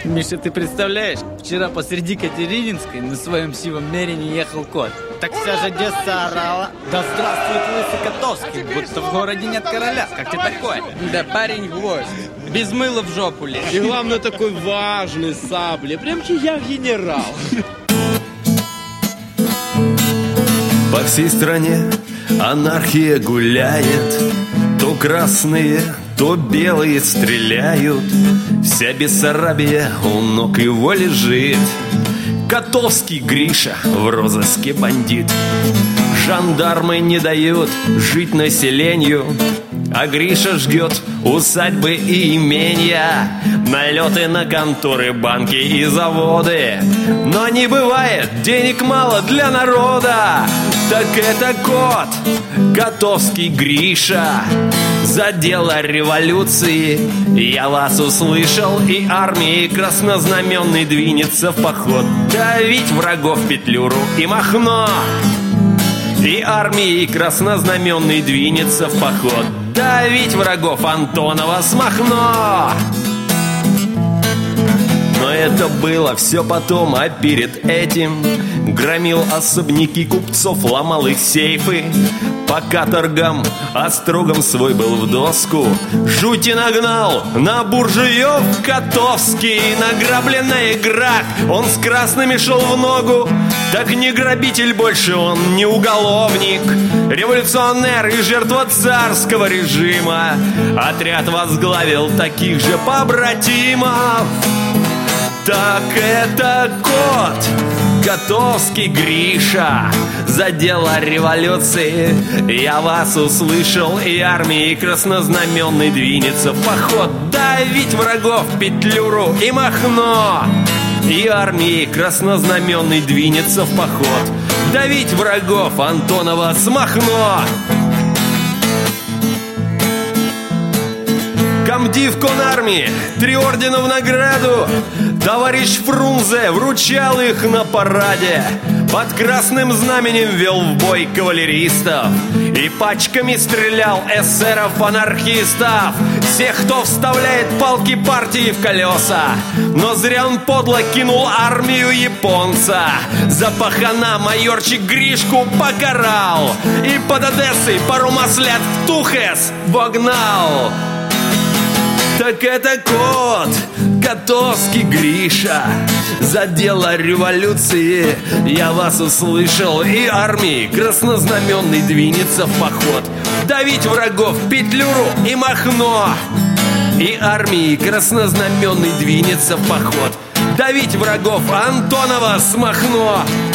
Миша, ты представляешь, вчера посреди Катерининской на своем сивом мерине ехал кот. Так вся же Одесса орала: да здравствует лысый Котовский, будто в городе нет короля. Как тебе такое? Да парень гвоздь, без мыла в жопу лезет. И главное, такой важный сабли, прям я генерал. По всей стране анархия гуляет, то красные, то белые стреляют. Вся Бессарабия у ног его лежит. Котовский Гриша в розыске бандит. Жандармы не дают жить населению, а Гриша жгет усадьбы и имения, налеты на конторы, банки и заводы. Но не бывает денег мало для народа. Так это кот, Котовский Гриша. За дело революции я вас услышал, и армии краснознаменной двинется в поход давить врагов Петлюру и Махно. И армии краснознаменной двинется в поход давить врагов Антонова с Махно. Но это было все потом, а перед этим громил особняки купцов, ломал их сейфы. По каторгам острогом свой был в доску. Жути нагнал на буржуев Котовский. Награбленный грак, он с красными шел в ногу. Так не грабитель больше, он не уголовник, революционер и жертва царского режима. Отряд возглавил таких же побратимов. Так это кот, Котовский Гриша. За дело революции я вас услышал, и армии краснознаменной двинется в поход давить врагов Петлюру и Махно. И армии краснознаменной двинется в поход давить врагов Антонова с Махно. Комдив конармии 3 ордена в награду. Товарищ Фрунзе вручал их на параде. Под красным знаменем вел в бой кавалеристов и пачками стрелял эсеров-анархистов. Всех, кто вставляет палки партии в колеса. Но зря он подло кинул армию японца. За пахана майорчик Гришку покарал и под Одессой пару маслят в Тухес вогнал. Так это кот, Котовский Гриша. За дело революции я вас услышал, и армии краснознаменной двинется в поход давить врагов Петлюру и Махно. И армии краснознаменной двинется в поход давить врагов Антонова с Махно.